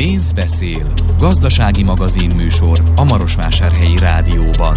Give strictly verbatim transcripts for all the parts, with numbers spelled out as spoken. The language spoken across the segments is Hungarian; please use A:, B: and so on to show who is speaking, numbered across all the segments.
A: Pénz beszél. Gazdasági magazin műsor a Marosvásárhelyi Rádióban.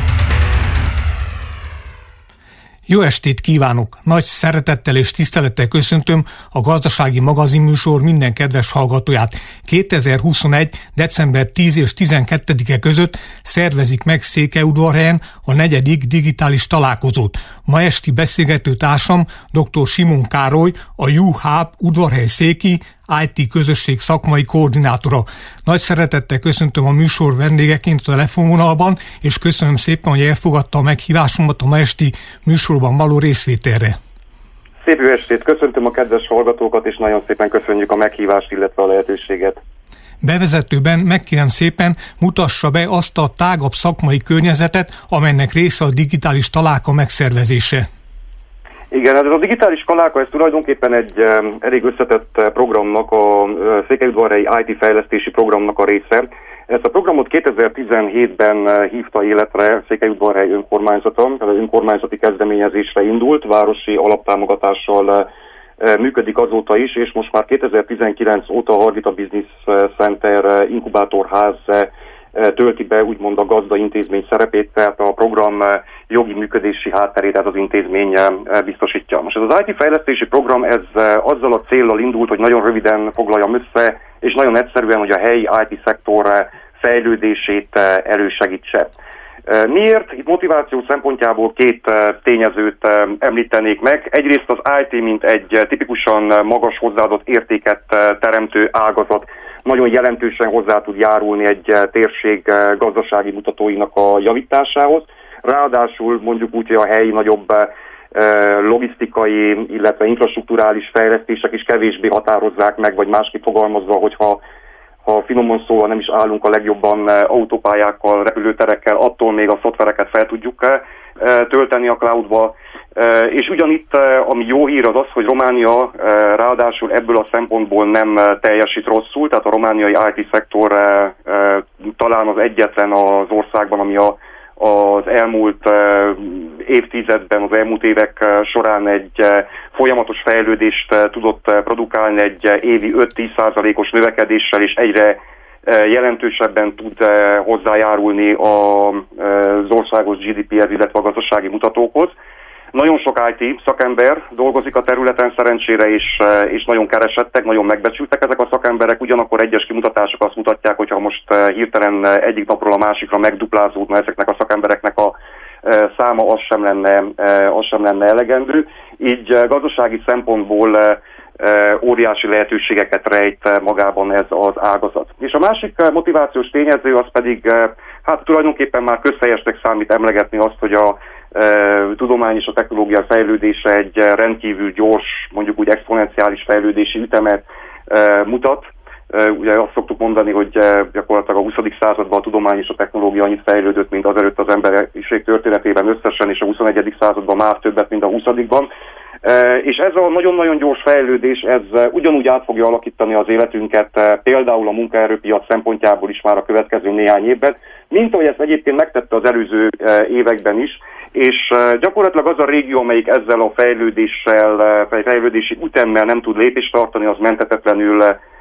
B: Jó estét kívánok! Nagy szeretettel és tisztelettel köszöntöm a Gazdasági Magazin műsor minden kedves hallgatóját. kétezer-huszonegy. december tíz és tizenkettedike között szervezik meg Székelyudvarhelyen a negyedik digitális találkozót. Ma esti beszélgető társam dr. Simon Károly, a YouHub Udvarhely széki i té közösség szakmai koordinátora. Nagy szeretettel köszöntöm a műsor vendégeként a telefonvonalban, és köszönöm szépen, hogy elfogadta a meghívásomat a ma esti műsorban való részvételre.
C: Szép jó estét, köszöntöm a kedves hallgatókat, és nagyon szépen köszönjük a meghívást, illetve a lehetőséget.
B: Bevezetőben megkérem szépen, mutassa be azt a tágabb szakmai környezetet, amelynek része a digitális találka megszervezése.
C: Igen, ez a digitális találka, ez tulajdonképpen egy elég összetett programnak, a Székelyudvarhelyi i té fejlesztési programnak a része. Ezt a programot kétezer-tizenhétben hívta életre Székelyudvarhely önkormányzata, az önkormányzati kezdeményezésre indult, városi alaptámogatással működik azóta is, és most már kétezer-tizenkilenc óta a Hargita Business Center inkubátorház tölti be úgymond a gazda intézmény szerepét, tehát a program jogi működési hátterét ez az intézmény biztosítja. Most ez az i té fejlesztési program, ez azzal a céllal indult, hogy nagyon röviden foglaljam össze, és nagyon egyszerűen, hogy a helyi i té szektor fejlődését elősegítse. Miért? Itt motiváció szempontjából két tényezőt említenék meg. Egyrészt az i té, mint egy tipikusan magas hozzáadott értéket teremtő ágazat, nagyon jelentősen hozzá tud járulni egy térség gazdasági mutatóinak a javításához. Ráadásul mondjuk úgy, hogy a helyi nagyobb logisztikai, illetve infrastrukturális fejlesztések is kevésbé határozzák meg, vagy másképp fogalmazva, hogyha ha finoman szóval nem is állunk a legjobban autópályákkal, repülőterekkel, attól még a szoftvereket fel tudjuk tölteni a cloudba. És ugyanitt, ami jó hír az az, hogy Románia ráadásul ebből a szempontból nem teljesít rosszul, tehát a romániai i té szektor talán az egyetlen az országban, ami a, az elmúlt évtizedben, az elmúlt évek során egy folyamatos fejlődést tudott produkálni egy évi öt-tíz százalékos növekedéssel, és egyre jelentősebben tud hozzájárulni az országos gé dé péhez, illetve a gazdasági mutatókhoz. Nagyon sok i té szakember dolgozik a területen szerencsére, és, és nagyon keresettek, nagyon megbecsültek ezek a szakemberek, ugyanakkor egyes kimutatások azt mutatják, hogyha most hirtelen egyik napról a másikra megduplázódna ezeknek a szakembereknek a száma, az sem lenne, az sem lenne elegendő. Így gazdasági szempontból óriási lehetőségeket rejt magában ez az ágazat. És a másik motivációs tényező az pedig, hát tulajdonképpen már közhelyesnek számít emlegetni azt, hogy a tudomány és a technológia fejlődése egy rendkívül gyors, mondjuk úgy exponenciális fejlődési ütemet mutat. Ugye azt szoktuk mondani, hogy gyakorlatilag a huszadik században a tudomány és a technológia annyit fejlődött, mint azelőtt az emberiség történetében összesen, és a huszonegyedik században már többet, mint a huszadikban. És ez a nagyon-nagyon gyors fejlődés, ez ugyanúgy át fogja alakítani az életünket, például a munkaerőpiac szempontjából is már a következő néhány évben, mint ahogy ezt egyébként megtette az előző években is, és gyakorlatilag az a régió, amelyik ezzel a fejlődéssel, fejlődési ütemmel nem tud lépést tartani, az menthetetlenül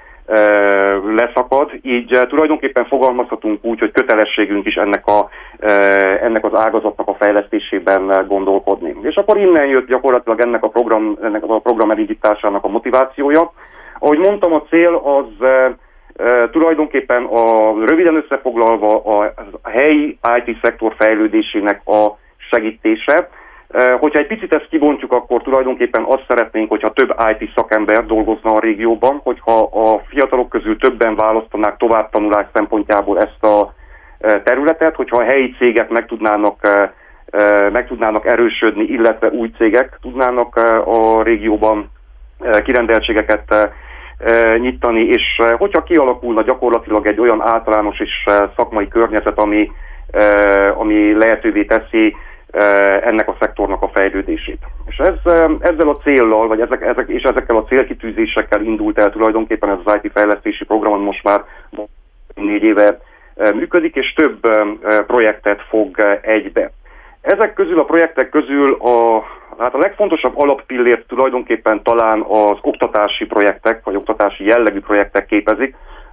C: leszakad, így tulajdonképpen fogalmazhatunk úgy, hogy kötelességünk is ennek, a, ennek az ágazatnak a fejlesztésében gondolkodni. És akkor innen jött gyakorlatilag ennek a program, ennek a program elindításának a motivációja. Ahogy mondtam, a cél az tulajdonképpen a röviden összefoglalva a helyi i té szektor fejlődésének a segítése. Hogyha egy picit ezt kibontjuk, akkor tulajdonképpen azt szeretnénk, hogyha több i té szakember dolgozna a régióban, hogyha a fiatalok közül többen választanák továbbtanulás szempontjából ezt a területet, hogyha a helyi cégek meg tudnának, meg tudnának erősödni, illetve új cégek tudnának a régióban kirendeltségeket nyitani, és hogyha kialakulna gyakorlatilag egy olyan általános és szakmai környezet, ami, ami lehetővé teszi ennek a szektornak a fejlődését. És ez, ezzel a céllal, vagy ezek, ezek, és ezekkel a célkitűzésekkel indult el tulajdonképpen ez az i té fejlesztési program, most már négy éve működik, és több projektet fog egybe. Ezek közül, a projektek közül a, hát a legfontosabb alappillért tulajdonképpen talán az oktatási projektek, vagy oktatási jellegű projektek képezik.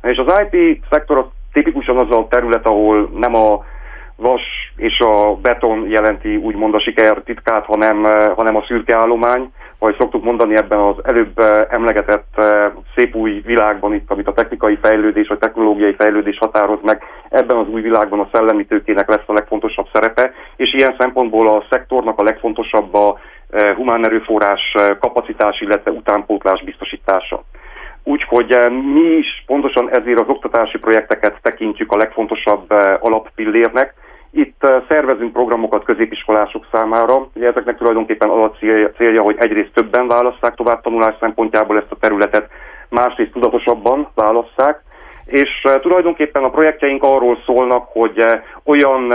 C: És az i té szektor az tipikusan az a terület, ahol nem a vas és a beton jelenti úgymond a siker titkát, hanem, hanem a szürke állomány. Ahogy szoktuk mondani, ebben az előbb emlegetett szép új világban itt, amit a technikai fejlődés vagy technológiai fejlődés határoz meg, ebben az új világban a szellemi tőkének lesz a legfontosabb szerepe, és ilyen szempontból a szektornak a legfontosabb a humán erőforrás kapacitás, illetve utánpótlás biztosítása. Úgyhogy mi is pontosan ezért az oktatási projekteket tekintjük a legfontosabb alappillérnek. Itt szervezünk programokat középiskolások számára. Ugye ezeknek tulajdonképpen alapcélja, hogy egyrészt többen válasszák továbbtanulás szempontjából ezt a területet, másrészt tudatosabban válasszák, és tulajdonképpen a projektjeink arról szólnak, hogy olyan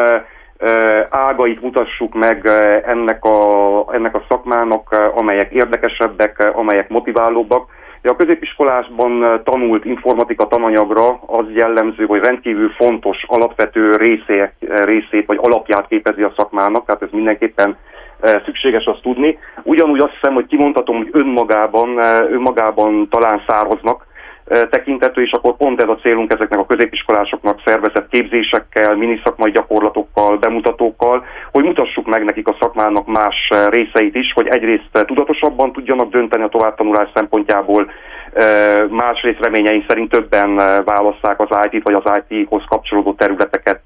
C: ágait mutassuk meg ennek a, ennek a szakmának, amelyek érdekesebbek, amelyek motiválóbbak. A középiskolásban tanult informatika tananyagra az jellemző, hogy rendkívül fontos, alapvető részét, részét vagy alapját képezi a szakmának, tehát ez mindenképpen szükséges azt tudni. Ugyanúgy azt hiszem, hogy kimondhatom, hogy önmagában, önmagában talán száraznak tekintető, és akkor pont ez a célunk ezeknek a középiskolásoknak szervezett képzésekkel, miniszakmai gyakorlatokkal, bemutatókkal, hogy mutassuk meg nekik a szakmának más részeit is, hogy egyrészt tudatosabban tudjanak dönteni a továbbtanulás szempontjából, másrészt reményeink szerint többen válasszák az i té-t vagy az i té-hoz kapcsolódó területeket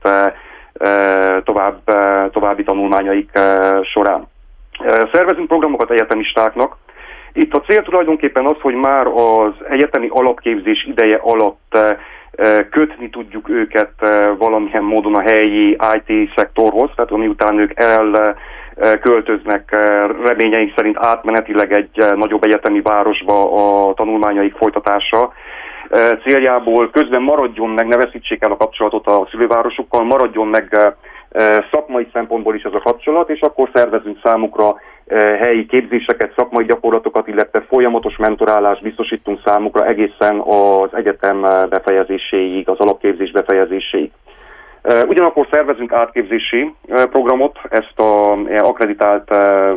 C: tovább, további tanulmányaik során. Szervezünk programokat egyetemistáknak. Itt a cél tulajdonképpen az, hogy már az egyetemi alapképzés ideje alatt kötni tudjuk őket valamilyen módon a helyi i té szektorhoz, tehát miután ők elköltöznek reményeink szerint átmenetileg egy nagyobb egyetemi városba a tanulmányaik folytatása céljából közben maradjon meg, ne veszítsék el a kapcsolatot a szülővárosukkal, maradjon meg szakmai szempontból is ez a kapcsolat, és akkor szervezünk számukra helyi képzéseket, szakmai gyakorlatokat, illetve folyamatos mentorálást biztosítunk számukra egészen az egyetem befejezéséig, az alapképzés befejezéséig. Ugyanakkor szervezünk átképzési programot, ezt az akkreditált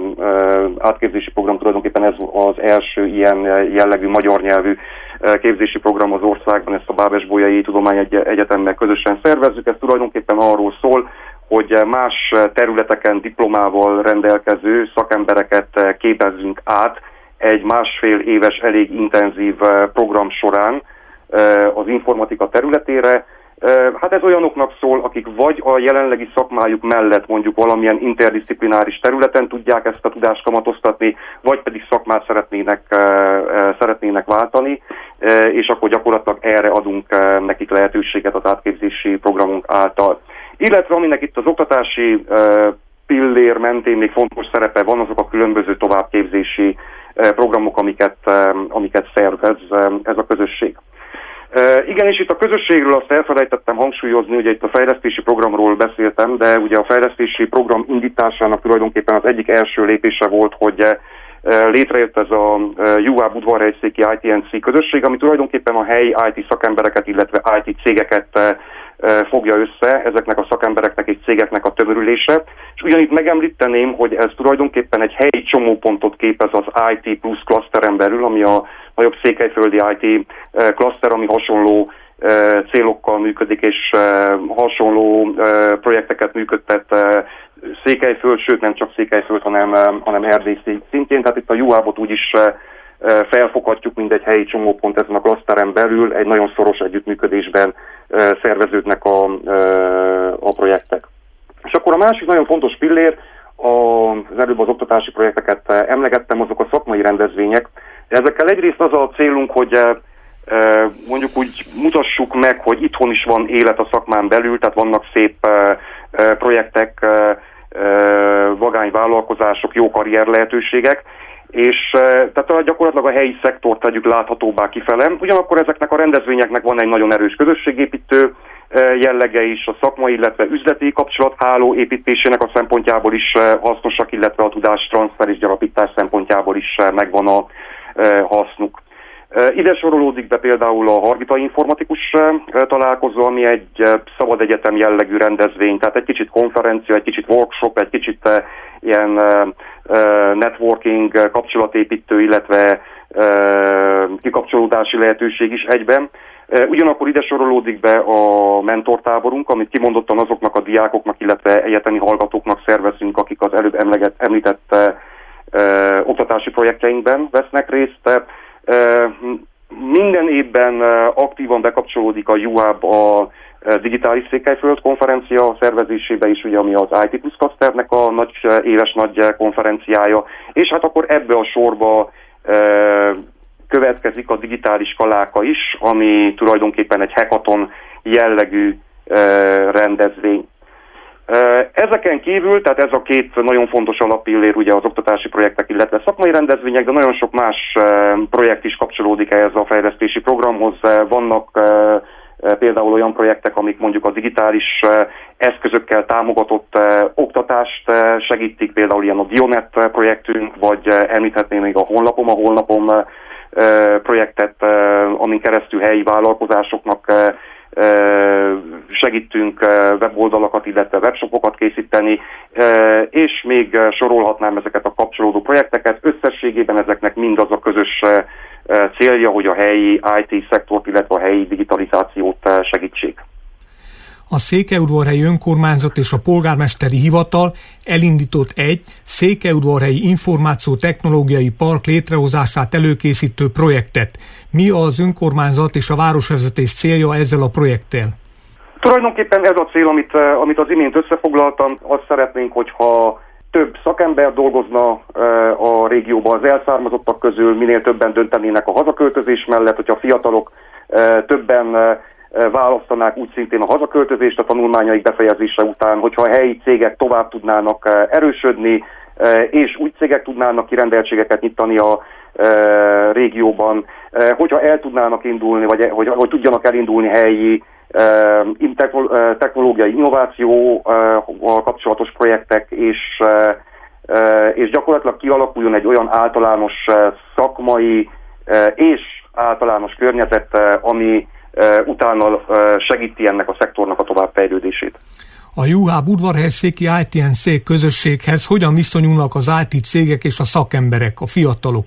C: átképzési program tulajdonképpen ez az első ilyen jellegű magyar nyelvű képzési program az országban, ezt a Bábes-Bolyai Tudományegyetemmel közösen szervezzük. Ez tulajdonképpen arról szól, hogy más területeken diplomával rendelkező szakembereket képezzünk át egy másfél éves elég intenzív program során az informatika területére. Hát ez olyanoknak szól, akik vagy a jelenlegi szakmájuk mellett mondjuk valamilyen interdisziplináris területen tudják ezt a tudást kamatoztatni, vagy pedig szakmát szeretnének, szeretnének váltani, és akkor gyakorlatilag erre adunk nekik lehetőséget az átképzési programunk által. Illetve aminek itt az oktatási pillér mentén még fontos szerepe van, azok a különböző továbbképzési programok, amiket, amiket szervez ez a közösség. Uh, igen, és itt a közösségről azt elfelejtettem hangsúlyozni, ugye itt a fejlesztési programról beszéltem, de ugye a fejlesztési program indításának tulajdonképpen az egyik első lépése volt, hogy uh, létrejött ez a uh, u á Udvarhelyszéki i té en cé közösség, ami tulajdonképpen a helyi i té szakembereket, illetve i té cégeket uh, fogja össze, ezeknek a szakembereknek és cégeknek a tömörülése. És ugyanitt megemlíteném, hogy ez tulajdonképpen egy helyi csomópontot képez az i té plusz klaszteren belül, ami a nagyobb székelyföldi i té klaszter, ami hasonló célokkal működik, és hasonló projekteket működtet Székelyföld, sőt nem csak Székelyföld, hanem, hanem Erdély szintjén. Tehát itt a u á bé-ot úgyis felfoghatjuk, mint egy helyi csomópont ezen a klaszteren belül, egy nagyon szoros együttműködésben szerveződnek a, a projektek. És akkor a másik nagyon fontos pillér, az előbb az oktatási projekteket emlegettem, azok a szakmai rendezvények. Ezekkel egyrészt az a célunk, hogy mondjuk úgy mutassuk meg, hogy itthon is van élet a szakmán belül, tehát vannak szép projektek, vagányvállalkozások, jó karrier lehetőségek, és tehát gyakorlatilag a helyi szektort tegyük láthatóbbá kifele. Ugyanakkor ezeknek a rendezvényeknek van egy nagyon erős közösségépítő jellege is, a szakmai, illetve üzleti kapcsolatháló építésének a szempontjából is hasznosak, illetve a tudás transfer és gyarapítás szempontjából is megvan a hasznuk. Ide sorolódik be például a Hargitai Informatikus találkozó, ami egy szabad egyetem jellegű rendezvény, tehát egy kicsit konferencia, egy kicsit workshop, egy kicsit ilyen networking, kapcsolatépítő, illetve kikapcsolódási lehetőség is egyben. Ugyanakkor ide sorolódik be a mentortáborunk, amit kimondottan azoknak a diákoknak, illetve egyetemi hallgatóknak szervezünk, akik az előbb emleget, említett ö, oktatási projektjeinkben vesznek részt. Ö, minden évben aktívan bekapcsolódik a UHub a Digitális Székelyföld konferencia szervezésébe is, ugye, ami az i té plusz Clusternek a nagy, éves nagy konferenciája, és hát akkor ebbe a sorba ö, következik a digitális kaláka is, ami tulajdonképpen egy hackathon jellegű ö, rendezvény. Ö, ezeken kívül, tehát ez a két nagyon fontos alapillér, ugye az oktatási projektek, illetve szakmai rendezvények, de nagyon sok más ö, projekt is kapcsolódik ehhez a fejlesztési programhoz. Vannak ö, például olyan projektek, amik mondjuk a digitális eszközökkel támogatott oktatást segítik, például ilyen a Dionet projektünk, vagy említhetném még a Honlapom, a Honlapom projektet, amin keresztül helyi vállalkozásoknak segítünk weboldalakat, illetve webshopokat készíteni, és még sorolhatnám ezeket a kapcsolódó projekteket. Összességében ezeknek mindaz a közös célja, hogy a helyi i té szektort, illetve a helyi digitalizációt segítsék.
B: A Székelyudvarhelyi Önkormányzat és a Polgármesteri Hivatal elindított egy Székelyudvarhelyi Információ-technológiai Park létrehozását előkészítő projektet. Mi az önkormányzat és a városvezetés célja ezzel a projekttel?
C: Tulajdonképpen ez a cél, amit, amit az imént összefoglaltam. Azt szeretnénk, hogyha több szakember dolgozna a régióban, az elszármazottak közül minél többen döntenének a hazaköltözés mellett, hogyha a fiatalok többen választanák úgy szintén a hazaköltözést a tanulmányaik befejezése után, hogyha a helyi cégek tovább tudnának erősödni, és úgy cégek tudnának kirendeltségeket nyitani a régióban, hogyha el tudnának indulni, vagy hogy, hogy tudjanak elindulni helyi technológiai innovációval kapcsolatos projektek, és, és gyakorlatilag kialakuljon egy olyan általános szakmai és általános környezet, ami utána segíti ennek a szektornak a továbbfejlődését.
B: A UHub udvarhelyszéki i té en szék közösséghez hogyan viszonyulnak az i té cégek és a szakemberek, a fiatalok?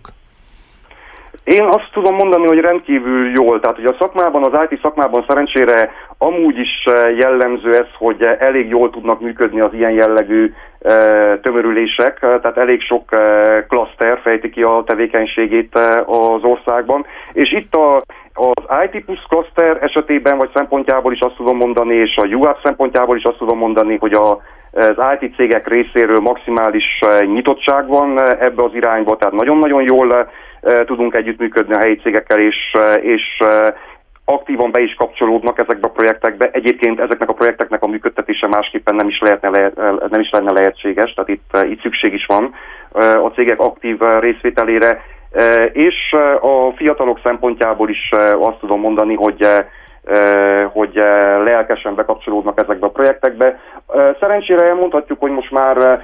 C: Én azt tudom mondani, hogy rendkívül jól. Tehát ugye a szakmában, az i té szakmában szerencsére amúgy is jellemző ez, hogy elég jól tudnak működni az ilyen jellegű tömörülések, tehát elég sok klaszter fejti ki a tevékenységét az országban. És itt a, az i té plusz klaszter esetében vagy szempontjából is azt tudom mondani, és a UHub szempontjából is azt tudom mondani, hogy a az i té cégek részéről maximális nyitottság van ebbe az irányba, tehát nagyon-nagyon jól tudunk együttműködni a helyi cégekkel, és, és aktívan be is kapcsolódnak ezekbe a projektekbe. Egyébként ezeknek a projekteknek a működtetése másképpen nem is, lehetne, nem is lenne lehetséges, tehát itt, itt szükség is van a cégek aktív részvételére, és a fiatalok szempontjából is azt tudom mondani, hogy hogy lelkesen bekapcsolódnak ezekbe a projektekbe. Szerencsére elmondhatjuk, hogy most már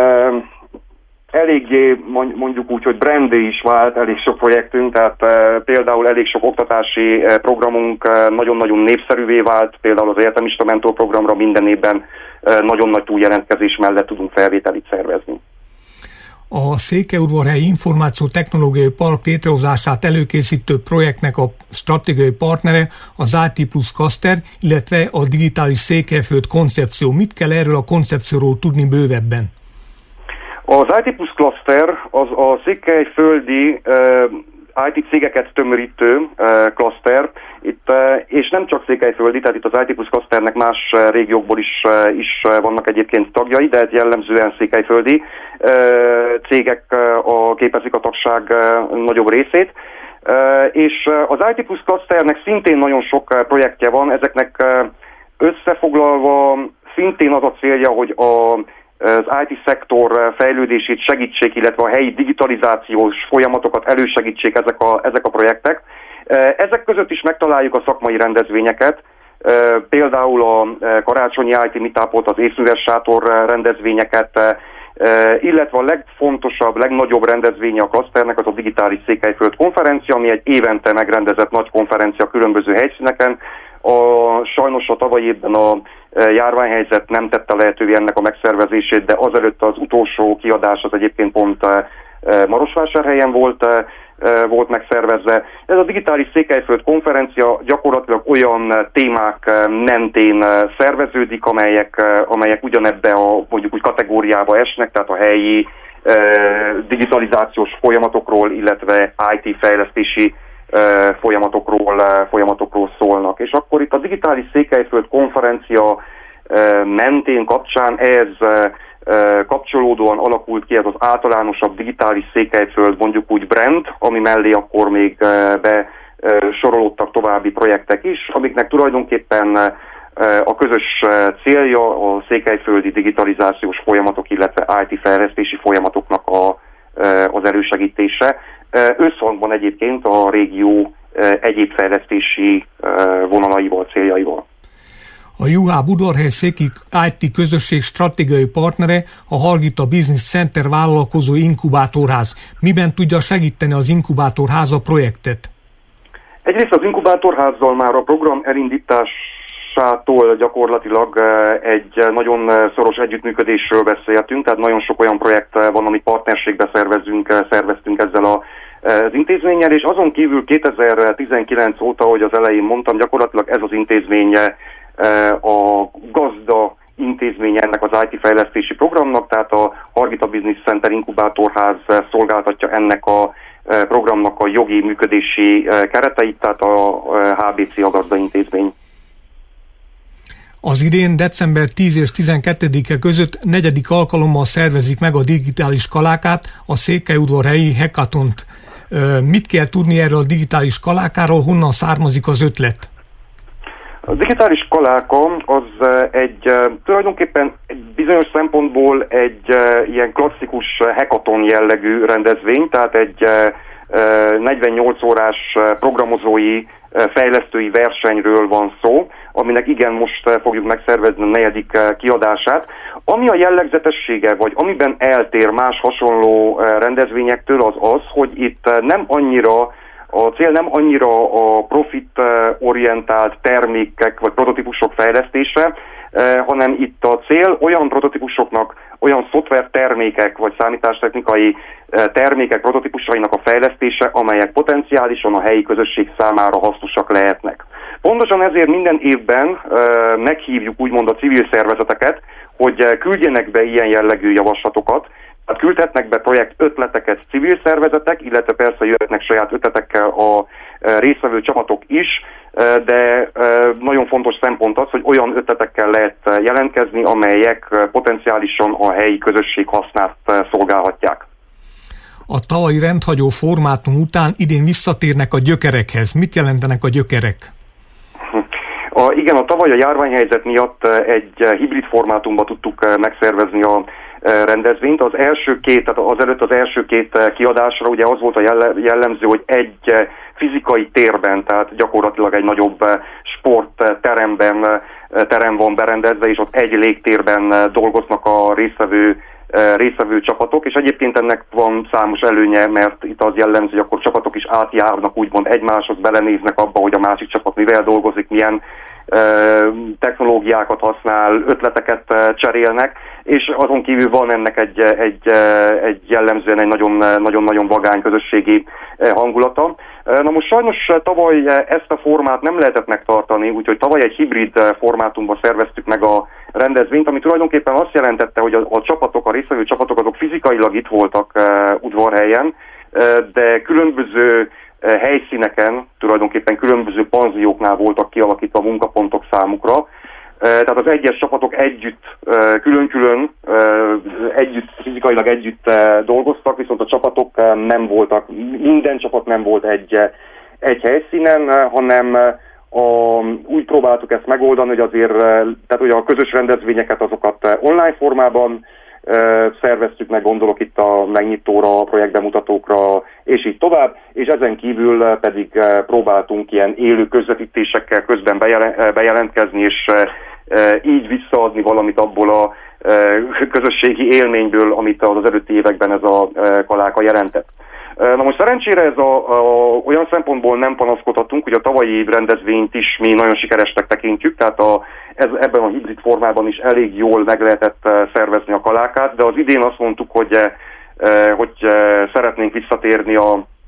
C: eléggé mondjuk úgy, hogy brandé is vált elég sok projektünk, tehát például elég sok oktatási programunk nagyon-nagyon népszerűvé vált, például az egyetemista mentor programra minden évben nagyon nagy túljelentkezés mellett tudunk felvételit szervezni.
B: A Székelyudvarhelyi Információ-technológiai Park létrehozását előkészítő projektnek a stratégiai partnere az i té plusz Cluster, illetve a Digitális Székelyföld koncepció. Mit kell erről a koncepcióról tudni bővebben?
C: Az i té plusz Cluster az a székelyföldi uh, i té cégeket tömörítő uh, cluster, itt, uh, és nem csak székelyföldi, tehát itt az i té plusz Clusternek más uh, régiókból is, uh, is uh, vannak egyébként tagjai, de ez jellemzően székelyföldi uh, cégek uh, a, képezik a tagság uh, nagyobb részét. Uh, és uh, az i té plusz Clusternek szintén nagyon sok uh, projektje van, ezeknek uh, összefoglalva szintén az a célja, hogy a az i té szektor fejlődését segítsék, illetve a helyi digitalizációs folyamatokat elősegítsék ezek a, ezek a projektek. Ezek között is megtaláljuk a szakmai rendezvényeket, például a karácsonyi i té meetupot, az észműves sátor rendezvényeket, illetve a legfontosabb, legnagyobb rendezvénye a klaszternek az a Digitális Székelyföld konferencia, ami egy évente megrendezett nagy konferencia különböző helyszíneken. A, sajnos a tavalyi évben a járványhelyzet nem tette lehetővé ennek a megszervezését, de azelőtt az utolsó kiadás az egyébként pont Marosvásárhelyen volt. volt megszervezve. Ez a Digitális Székelyföld konferencia gyakorlatilag olyan témák mentén szerveződik, amelyek, amelyek ugyanebbe a mondjuk úgy kategóriába esnek, tehát a helyi digitalizációs folyamatokról, illetve i té fejlesztési folyamatokról, folyamatokról szólnak. És akkor itt a Digitális Székelyföld konferencia mentén kapcsán ez kapcsolódóan alakult ki ez az általánosabb Digitális Székelyföld, mondjuk úgy brand, ami mellé akkor még besorolódtak további projektek is, amiknek tulajdonképpen a közös célja a székelyföldi digitalizációs folyamatok, illetve i té fejlesztési folyamatoknak a, az elősegítése. Összhangban egyébként a régió egyéb fejlesztési vonalaival, céljaival.
B: A u há Budvarhely széki i té közösség stratégiai partnere a Hargita Business Center vállalkozó inkubátorház. Miben tudja segíteni az inkubátorház a projektet?
C: Egyrészt az inkubátorházzal már a program elindításától gyakorlatilag egy nagyon szoros együttműködésről beszéltünk, tehát nagyon sok olyan projekt van, amit partnerségbe szervezünk, szerveztünk ezzel a az intézménnyel, és azon kívül kétezer-tizenkilenc óta, ahogy az elején mondtam, gyakorlatilag ez az intézmény a gazda intézmény ennek az i té fejlesztési programnak, tehát a Hargita Business Center inkubátorház szolgáltatja ennek a programnak a jogi működési kereteit, tehát a há bé cé a gazda intézmény.
B: Az idén december tíz és tizenkettedike között negyedik alkalommal szervezik meg a digitális kalákát, a székelyudvarhelyi hackathont. Mit kell tudni erről a digitális kalákáról, honnan származik az ötlet?
C: A digitális kaláka az egy tulajdonképpen egy bizonyos szempontból egy ilyen klasszikus hackathon jellegű rendezvény, tehát egy negyvennyolc órás programozói, fejlesztői versenyről van szó, aminek igen, most fogjuk megszervezni a negyedik kiadását. Ami a jellegzetessége, vagy amiben eltér más hasonló rendezvényektől, az az, hogy itt nem annyira A cél nem annyira a profit-orientált termékek vagy prototípusok fejlesztése, hanem itt a cél olyan prototípusoknak, olyan szoftver termékek vagy számítástechnikai termékek prototípusainak a fejlesztése, amelyek potenciálisan a helyi közösség számára hasznosak lehetnek. Pontosan ezért minden évben meghívjuk úgymond a civil szervezeteket, hogy küldjenek be ilyen jellegű javaslatokat. Hát küldhetnek be projekt ötleteket civil szervezetek, illetve persze jöhetnek saját ötletekkel a résztvevő csapatok is, de nagyon fontos szempont az, hogy olyan ötletekkel lehet jelentkezni, amelyek potenciálisan a helyi közösség hasznát szolgálhatják.
B: A tavalyi rendhagyó formátum után idén visszatérnek a gyökerekhez. Mit jelentenek a gyökerek?
C: A, igen, a tavaly a járványhelyzet miatt egy hibrid formátumban tudtuk megszervezni a rendezvényt. Az első két, tehát azelőtt az első két kiadásra ugye az volt a jellemző, hogy egy fizikai térben, tehát gyakorlatilag egy nagyobb sportteremben terem van berendezve, és ott egy légtérben dolgoznak a résztvevő résztvevő csapatok, és egyébként ennek van számos előnye, mert itt az jellemző, hogy akkor csapatok is átjárnak, úgymond egymáshoz, belenéznek abba, hogy a másik csapat mivel dolgozik, milyen technológiákat használ, ötleteket cserélnek, és azon kívül van ennek egy, egy, egy jellemzően egy nagyon-nagyon vagány közösségi hangulata. Na most sajnos tavaly ezt a formát nem lehetett megtartani, úgyhogy tavaly egy hibrid formátumban szerveztük meg a rendezvényt, ami tulajdonképpen azt jelentette, hogy a, a csapatok, a résztvevő csapatok azok fizikailag itt voltak uh, Udvarhelyen, uh, de különböző uh, helyszíneken, tulajdonképpen különböző panzióknál voltak kialakítva a munkapontok számukra. Uh, tehát az egyes csapatok együtt, uh, külön-külön, uh, együtt, fizikailag együtt uh, dolgoztak, viszont a csapatok uh, nem voltak, minden csapat nem volt egy, uh, egy helyszínen, uh, hanem uh, A, úgy próbáltuk ezt megoldani, hogy azért, tehát ugye a közös rendezvényeket azokat online formában e, szerveztük meg, gondolok itt a megnyitóra, a projektbemutatókra, és így tovább, és ezen kívül pedig próbáltunk ilyen élő közvetítésekkel közben bejelen, bejelentkezni, és e, így visszaadni valamit abból a e, közösségi élményből, amit az előtti években ez a e, kaláka jelentett. Na most szerencsére ez a, a, olyan szempontból nem panaszkodhatunk, hogy a tavalyi rendezvényt is mi nagyon sikeresnek tekintjük, tehát a, ez, ebben a hibrid formában is elég jól meg lehetett szervezni a kalákát, de az idén azt mondtuk, hogy, hogy szeretnénk visszatérni a,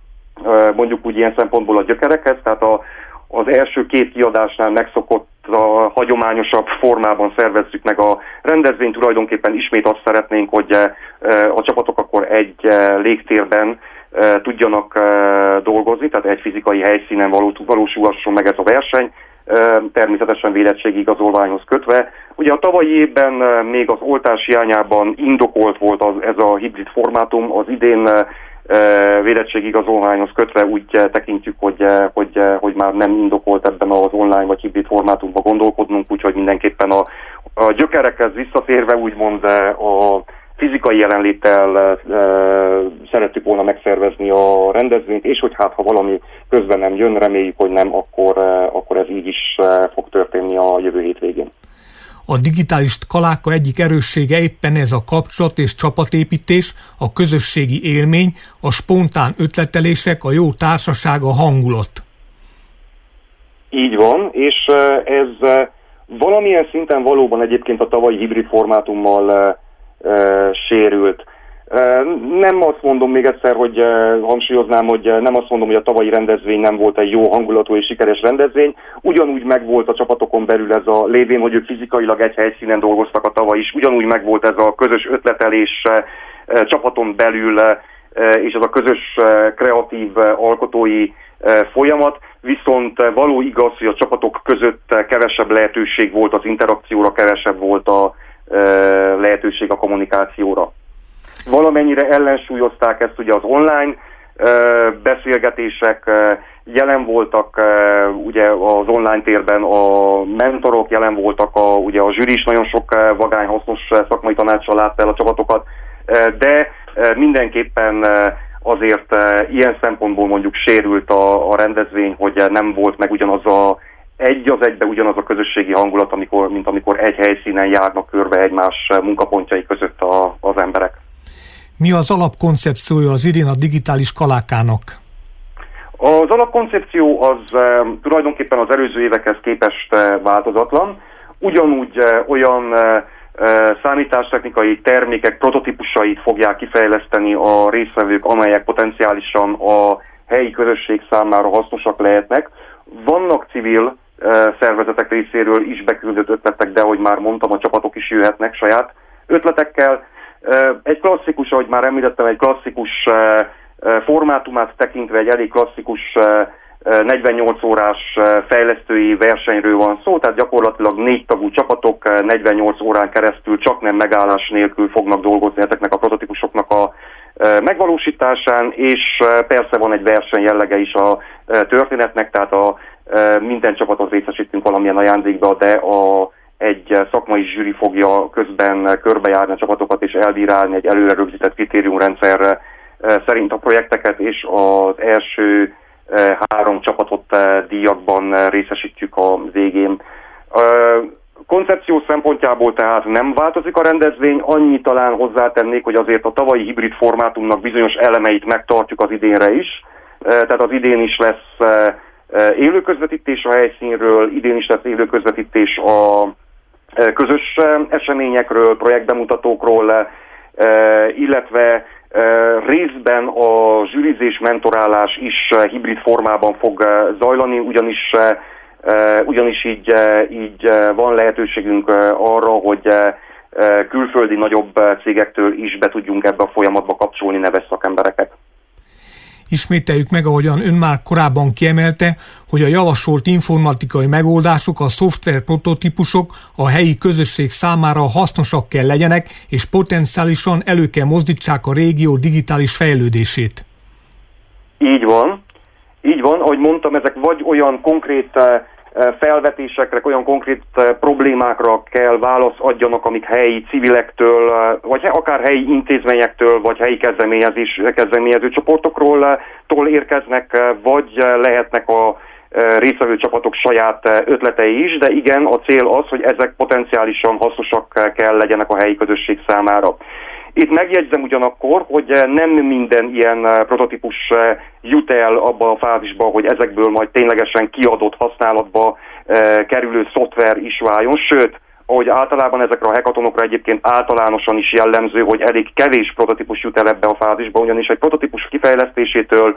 C: mondjuk úgy ilyen szempontból a gyökerekhez, tehát a, az első két kiadásnál megszokott a hagyományosabb formában szervezzük meg a rendezvényt, tulajdonképpen ismét azt szeretnénk, hogy a csapatok akkor egy légtérben tudjanak dolgozni, tehát egy fizikai helyszínen való, valósulhasson meg ez a verseny, természetesen védettségi igazolványhoz kötve. Ugye a tavalyi évben még az oltás hiányában indokolt volt az, ez a hibrid formátum, az idén védettségi igazolványhoz kötve úgy tekintjük, hogy, hogy, hogy már nem indokolt ebben az online vagy hibrid formátumban gondolkodnunk, úgyhogy mindenképpen a, a gyökerekhez visszatérve úgymond a fizikai jelenléttel e, szerettük volna megszervezni a rendezvényt, és hogy hát ha valami közben nem jön, reméljük, hogy nem, akkor, e, akkor ez így is e, fog történni a jövő hétvégén.
B: A digitális kaláka egyik erőssége éppen ez a kapcsolat és csapatépítés, a közösségi élmény, a spontán ötletelések, a jó társaság, a hangulat.
C: Így van, és ez valamilyen szinten valóban egyébként a tavalyi hibrid formátummal sérült. Nem azt mondom még egyszer, hogy hangsúlyoznám, hogy nem azt mondom, hogy a tavalyi rendezvény nem volt egy jó hangulatú és sikeres rendezvény. Ugyanúgy megvolt a csapatokon belül ez a lévén, hogy ők fizikailag egy helyszínen dolgoztak a tavaly is. Ugyanúgy megvolt ez a közös ötletelés csapaton belül, és ez a közös kreatív alkotói folyamat. Viszont való igaz, hogy a csapatok között kevesebb lehetőség volt az interakcióra, kevesebb volt a lehetőség a kommunikációra. Valamennyire ellensúlyozták ezt ugye az online beszélgetések, jelen voltak ugye az online térben a mentorok, jelen voltak a, ugye a zsűri is nagyon sok vagány hasznos szakmai tanácssal látta el a csapatokat, de mindenképpen azért ilyen szempontból mondjuk sérült a, a rendezvény, hogy nem volt meg ugyanaz a egy az egybe ugyanaz a közösségi hangulat, amikor, mint amikor egy helyszínen járnak körbe egymás munkapontjai között a, az emberek.
B: Mi az alapkoncepciója az idén a digitális kalákának?
C: Az alapkoncepció az e, tulajdonképpen az előző évekhez képest e, változatlan. Ugyanúgy e, olyan e, számítástechnikai termékek prototípusait fogják kifejleszteni a résztvevők, amelyek potenciálisan a helyi közösség számára hasznosak lehetnek. Vannak civil szervezetek részéről is beküldött ötletek, de ahogy már mondtam, a csapatok is jöhetnek saját ötletekkel. Egy klasszikus, ahogy már említettem, egy klasszikus formátumát tekintve egy elég klasszikus negyvennyolc órás fejlesztői versenyről van szó, tehát gyakorlatilag négy tagú csapatok negyvennyolc órán keresztül csak nem megállás nélkül fognak dolgozni ezeknek a prototípusoknak a megvalósításán, és persze van egy verseny jellege is a történetnek, tehát a minden csapatot részesítünk valamilyen ajándékba, de a, egy szakmai zsűri fogja közben körbejárni a csapatokat és elbírálni egy előre rögzített kritériumrendszer szerint a projekteket, és az első három csapatot díjakban részesítjük a végén. Koncepció szempontjából tehát nem változik a rendezvény, annyi talán hozzátennék, hogy azért a tavalyi hibrid formátumnak bizonyos elemeit megtartjuk az idénre is, tehát az idén is lesz élő közvetítés a helyszínről, idén is lesz élő közvetítés a közös eseményekről, projektbemutatókról, illetve részben a zsűrizés, mentorálás is hibrid formában fog zajlani, ugyanis, ugyanis így, így van lehetőségünk arra, hogy külföldi nagyobb cégektől is be tudjunk ebbe a folyamatba kapcsolni neves szakembereket.
B: Ismételjük meg, ahogyan ön már korábban kiemelte, hogy a javasolt informatikai megoldások, a szoftver prototípusok a helyi közösség számára hasznosak kell legyenek, és potenciálisan elő kell mozdítsák a régió digitális fejlődését.
C: Így van. Így van, ahogy mondtam, ezek vagy olyan konkrét felvetésekre, olyan konkrét problémákra kell választ adjanak, amik helyi civilektől, vagy akár helyi intézményektől, vagy helyi kezdeményezés, kezdeményező csoportokról tól érkeznek, vagy lehetnek a résztvevő csapatok saját ötletei is, de igen, a cél az, hogy ezek potenciálisan hasznosak kell legyenek a helyi közösség számára. Itt megjegyzem ugyanakkor, hogy nem minden ilyen prototípus jut el abba a fázisba, hogy ezekből majd ténylegesen kiadott használatba kerülő szoftver is váljon, sőt, ahogy általában ezekre a hackathonokra egyébként általánosan is jellemző, hogy elég kevés prototípus jut el ebbe a fázisba, ugyanis egy prototípus kifejlesztésétől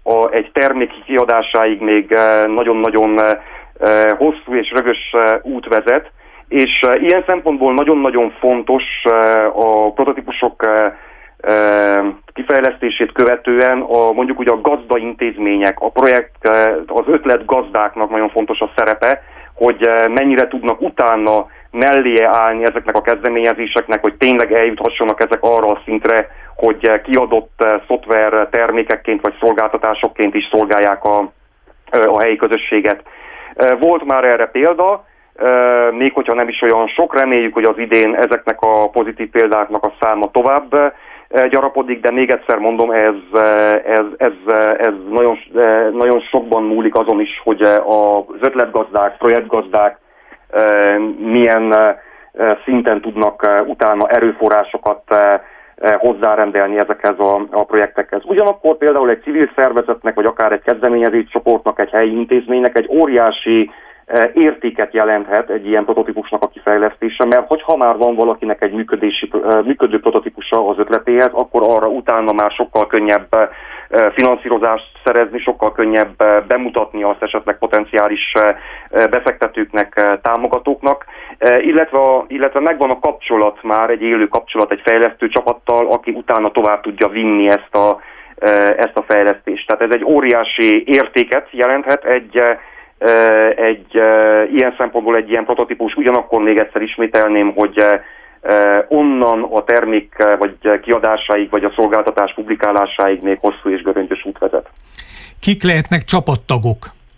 C: a, egy termék kiadásáig még nagyon-nagyon hosszú és rögös út vezet, és ilyen szempontból nagyon-nagyon fontos a prototípusok kifejlesztését követően a, mondjuk ugye a gazdaintézmények, a projekt, az ötlet gazdáknak nagyon fontos a szerepe, hogy mennyire tudnak utána melléje állni ezeknek a kezdeményezéseknek, hogy tényleg eljuthassanak ezek arra a szintre, hogy kiadott szoftver termékekként vagy szolgáltatásokként is szolgálják a, a helyi közösséget. Volt már erre példa, még hogyha nem is olyan sok, reméljük, hogy az idén ezeknek a pozitív példáknak a száma tovább gyarapodik, de még egyszer mondom, ez, ez, ez, ez nagyon, nagyon sokban múlik azon is, hogy az ötletgazdák, projektgazdák milyen szinten tudnak utána erőforrásokat hozzárendelni ezekhez a, a projektekhez. Ugyanakkor például egy civil szervezetnek, vagy akár egy kezdeményezés csoportnak, egy helyi intézménynek egy óriási értéket jelenthet egy ilyen prototípusnak a kifejlesztése, mert hogyha már van valakinek egy működési, működő prototípusa az ötletéhez, akkor arra utána már sokkal könnyebb finanszírozást szerezni, sokkal könnyebb bemutatni azt esetleg potenciális befektetőknek, támogatóknak, illetve, illetve megvan a kapcsolat már, egy élő kapcsolat egy fejlesztő csapattal, aki utána tovább tudja vinni ezt a, ezt a fejlesztést. Tehát ez egy óriási értéket jelenthet egy egy ilyen szempontból egy ilyen prototípus, ugyanakkor még egyszer ismételném, hogy onnan a termék vagy kiadásáig, vagy a szolgáltatás publikálásáig még hosszú és göröngyös út vezet.
B: Kik lehetnek csapattagok?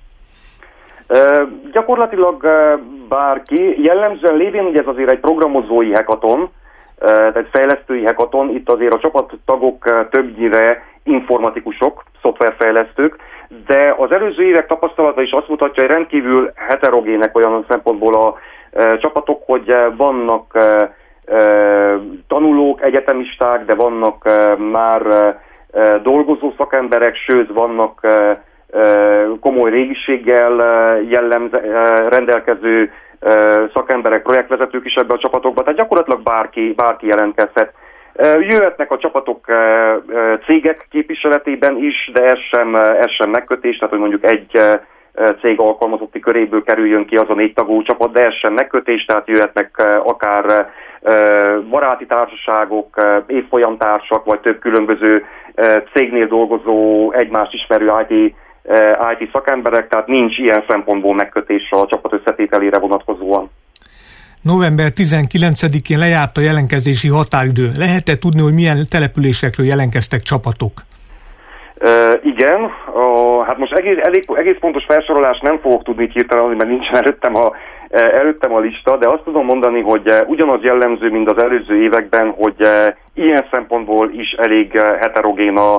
C: Gyakorlatilag bárki, jellemzően lévén, ugye ez azért egy programozói hackathon, egy fejlesztői hackathon, itt azért a csapattagok többnyire informatikusok, szoftverfejlesztők, de az előző évek tapasztalata is azt mutatja, hogy rendkívül heterogének olyan szempontból a e, csapatok, hogy vannak e, e, tanulók, egyetemisták, de vannak e, már e, dolgozó szakemberek, sőt vannak e, e, komoly régiséggel e, jellemze, e, rendelkező e, szakemberek, projektvezetők is ebbe a csapatokba, tehát gyakorlatilag bárki, bárki jelentkezhet. Jöhetnek a csapatok cégek képviseletében is, de ez sem, ez sem megkötés, tehát hogy mondjuk egy cég alkalmazotti köréből kerüljön ki az a négy tagú csapat, de ez sem megkötés, tehát jöhetnek akár baráti társaságok, évfolyamtársak, vagy több különböző cégnél dolgozó, egymást ismerő I T, I T szakemberek, tehát nincs ilyen szempontból megkötés a csapat összetételére vonatkozóan.
B: november tizenkilencedikén lejárt a jelentkezési határidő. Lehet-e tudni, hogy milyen településekről jelentkeztek csapatok?
C: Uh, igen, uh, hát most egész, elég, egész pontos felsorolást nem fogok tudni hirtelen, mert nincsen előttem a, előttem a lista, de azt tudom mondani, hogy ugyanaz jellemző, mint az előző években, hogy ilyen szempontból is elég heterogén a,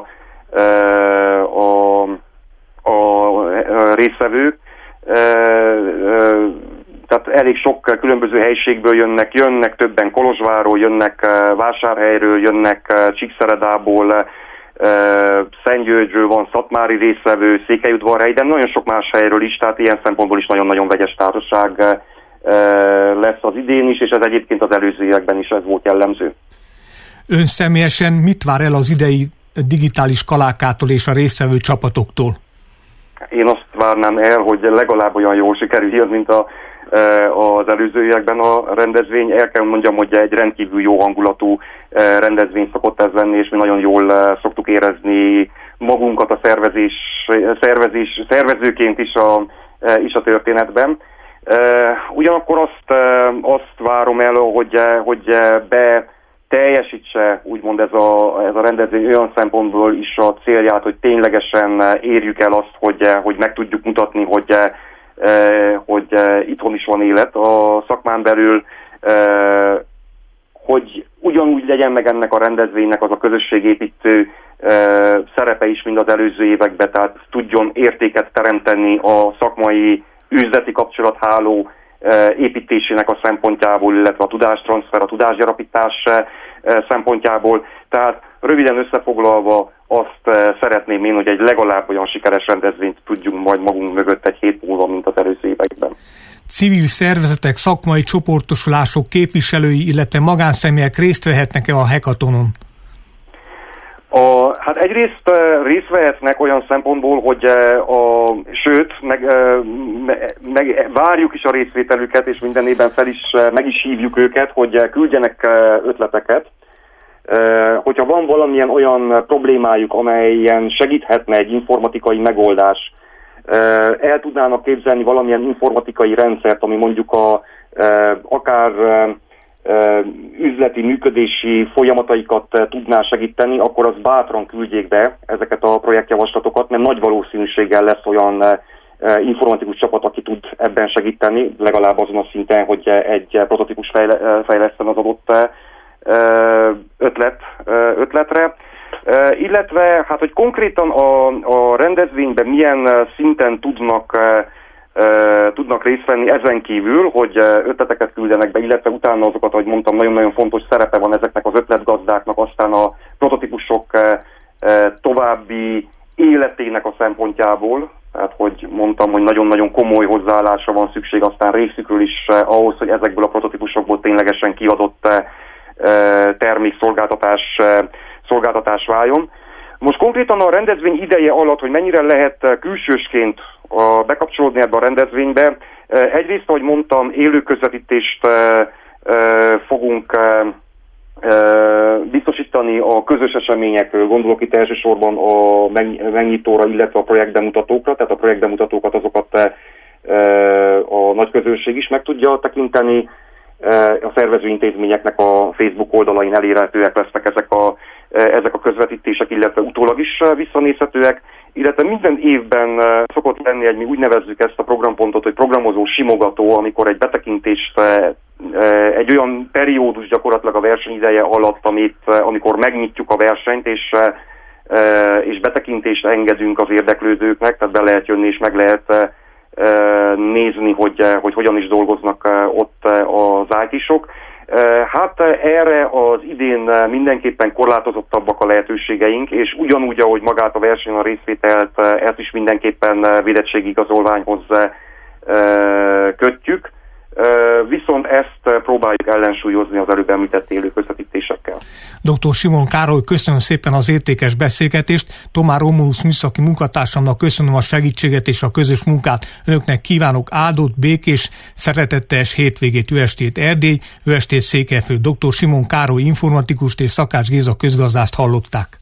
C: a, a résztvevők. Tehát elég sok különböző helyiségből jönnek, jönnek többen Kolozsvárról, jönnek Vásárhelyről, jönnek Csíkszeredából, Szentgyörgyről van szatmári résztvevő, Székelyudvarhely, de nagyon sok más helyről is, tehát ilyen szempontból is nagyon-nagyon vegyes társaság lesz az idén is, és ez egyébként az előző években is ez volt jellemző.
B: Ön személyesen mit vár el az idei digitális kalákától és a résztvevő csapatoktól? Én
C: azt várnám el, hogy legalább olyan jól sikerüljön, mint a az előző években a rendezvény. El kell mondjam, hogy egy rendkívül jó hangulatú rendezvény szokott ez lenni, és mi nagyon jól szoktuk érezni magunkat a szervezés, szervezés, szervezőként is a, is a történetben. Ugyanakkor azt, azt várom el, hogy, hogy be teljesítse úgymond ez a, ez a rendezvény olyan szempontból is a célját, hogy ténylegesen érjük el azt, hogy, hogy meg tudjuk mutatni, hogy hogy itthon is van élet a szakmán belül, hogy ugyanúgy legyen meg ennek a rendezvénynek az a közösségépítő szerepe is, mint az előző években, tehát tudjon értéket teremteni a szakmai üzleti kapcsolatháló építésének a szempontjából, illetve a tudástranszfer, a tudásgyarapítás szempontjából. Tehát röviden összefoglalva azt szeretném én, hogy egy legalább olyan sikeres rendezvényt tudjunk majd magunk mögött egy hét múlva, mint az előző években.
B: Civil szervezetek, szakmai csoportosulások képviselői, illetve magánszemélyek részt vehetnek-e a hackathonon?
C: A, hát egyrészt részt vehetnek olyan szempontból, hogy a, sőt, meg, meg várjuk is a részvételüket, és minden évben fel is, meg is hívjuk őket, hogy küldjenek ötleteket. Hogyha van valamilyen olyan problémájuk, amelyen segíthetne egy informatikai megoldás, el tudnának képzelni valamilyen informatikai rendszert, ami mondjuk a, akár üzleti, működési folyamataikat tudná segíteni, akkor az bátran küldjék be ezeket a projektjavaslatokat, mert nagy valószínűséggel lesz olyan informatikus csapat, aki tud ebben segíteni, legalább azon a szinten, hogy egy prototípus fejleszten az adott ötlet, ötletre. Illetve, hát, hogy konkrétan a, a rendezvényben milyen szinten tudnak Uh, tudnak részt venni ezen kívül, hogy uh, ötleteket küldenek be, illetve utána azokat, ahogy mondtam, nagyon-nagyon fontos szerepe van ezeknek az ötletgazdáknak, aztán a prototípusok uh, uh, további életének a szempontjából, tehát hogy mondtam, hogy nagyon-nagyon komoly hozzáállásra van szükség, aztán részükről is uh, ahhoz, hogy ezekből a prototípusokból ténylegesen kiadott uh, termék, szolgáltatás, uh, szolgáltatás váljon. Most konkrétan a rendezvény ideje alatt, hogy mennyire lehet külsősként a, bekapcsolódni ebbe a rendezvénybe. Egyrészt, ahogy mondtam, élő közvetítést e, e, fogunk e, e, biztosítani a közös eseményekről, gondolok itt elsősorban a megnyitóra, illetve a projektbemutatókra, tehát a projektbemutatókat azokat e, e, a nagy közönség is meg tudja tekinteni, e, a szervező intézményeknek a Facebook oldalain elérhetőek lesznek ezek a, e, ezek a közvetítések, illetve utólag is visszanézhetőek. Illetve minden évben szokott lenni egy, mi úgy nevezzük ezt a programpontot, hogy programozó simogató, amikor egy betekintést, egy olyan periódus gyakorlatilag a verseny ideje alatt, amit, amikor megnyitjuk a versenyt, és, és betekintést engedünk az érdeklődőknek, tehát be lehet jönni és meg lehet nézni, hogy, hogy hogyan is dolgoznak ott az í té-sok. Hát erre az idén mindenképpen korlátozottabbak a lehetőségeink, és ugyanúgy, ahogy magát a versenyen a részvételt, ezt is mindenképpen védettségigazolványhoz kötjük. Viszont ezt próbáljuk ellensúlyozni az előbb említett élő közvetítésekkel.
B: doktor Simon Károly, köszönöm szépen az értékes beszélgetést. Tomá Romulus műszaki munkatársamnak köszönöm a segítséget és a közös munkát. Önöknek kívánok áldott, békés, szeretetteljes hétvégét, jó estét Erdély, jó estét Székelyföld. doktor Simon Károly informatikust és Szakács Géza közgazdást hallották.